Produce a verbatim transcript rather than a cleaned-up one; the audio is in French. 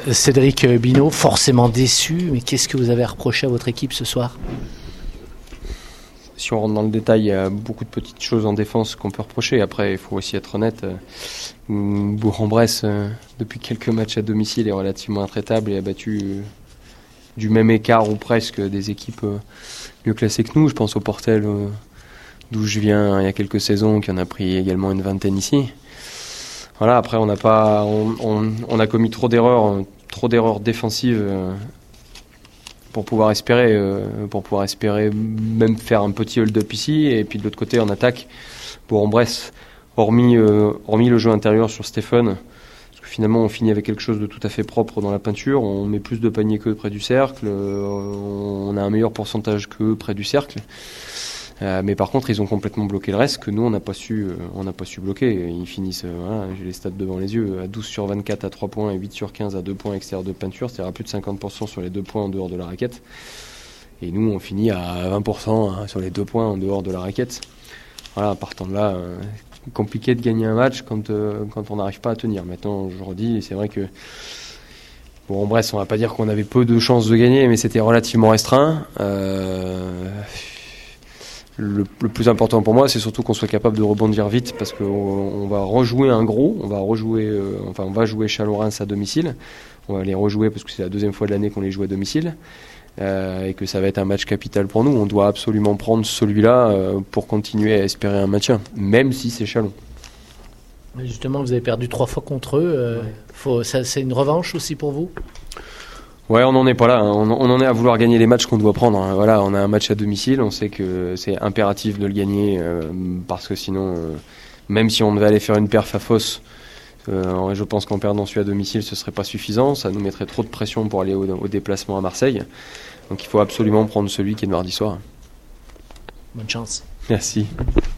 Cédric Binot, forcément déçu, mais qu'est-ce que vous avez reproché à votre équipe ce soir ? Si on rentre dans le détail, il y a beaucoup de petites choses en défense qu'on peut reprocher. Après, il faut aussi être honnête. Bourg-en-Bresse, depuis quelques matchs à domicile, est relativement intraitable et a battu du même écart ou presque des équipes mieux classées que nous. Je pense au Portel, d'où je viens il y a quelques saisons, qui en a pris également une vingtaine ici. Voilà, après, on n'a pas, on, on, on a commis trop d'erreurs, trop d'erreurs défensives. pour pouvoir espérer euh, pour pouvoir espérer même faire un petit hold-up ici. Et puis de l'autre côté en attaque, Bourg-en-Bresse, hormis, euh, hormis le jeu intérieur sur Stéphane, parce que finalement on finit avec quelque chose de tout à fait propre dans la peinture, on met plus de paniers qu'eux près du cercle, euh, on a un meilleur pourcentage qu'eux près du cercle, euh, mais par contre ils ont complètement bloqué le reste que nous on n'a pas su euh, on n'a pas su bloquer. Ils finissent, euh, voilà, j'ai les stats devant les yeux, à douze sur vingt-quatre à trois points et huit sur quinze à deux points extérieur de peinture, c'est-à-dire à plus de cinquante pour cent sur les deux points en dehors de la raquette, et nous on finit à vingt pour cent hein, sur les deux points en dehors de la raquette. Voilà, partant de là, euh, compliqué de gagner un match quand, euh, quand on n'arrive pas à tenir. Maintenant, je redis, c'est vrai que bon, en bref, on va pas dire qu'on avait peu de chances de gagner, mais c'était relativement restreint. Euh, le, le plus important pour moi, c'est surtout qu'on soit capable de rebondir vite, parce qu'on on va rejouer un gros, on va rejouer, euh, enfin, on va jouer Chalon-Reims à domicile. On va les rejouer parce que c'est la deuxième fois de l'année qu'on les joue à domicile. Euh, et que ça va être un match capital pour nous. On doit absolument prendre celui-là euh, pour continuer à espérer un maintien, même si c'est Chalon. Mais justement, vous avez perdu trois fois contre eux. Euh, ouais. faut, ça, c'est une revanche aussi pour vous ? Ouais, on n'en est pas là. Hein. On, on en est à vouloir gagner les matchs qu'on doit prendre. Hein. Voilà, on a un match à domicile. On sait que c'est impératif de le gagner euh, parce que sinon, euh, même si on devait aller faire une perf à Fos, Euh, je pense qu'en perdant celui à domicile, ce serait pas suffisant. Ça nous mettrait trop de pression pour aller au, au déplacement à Marseille. Donc il faut absolument prendre celui qui est de mardi soir. Bonne chance. Merci.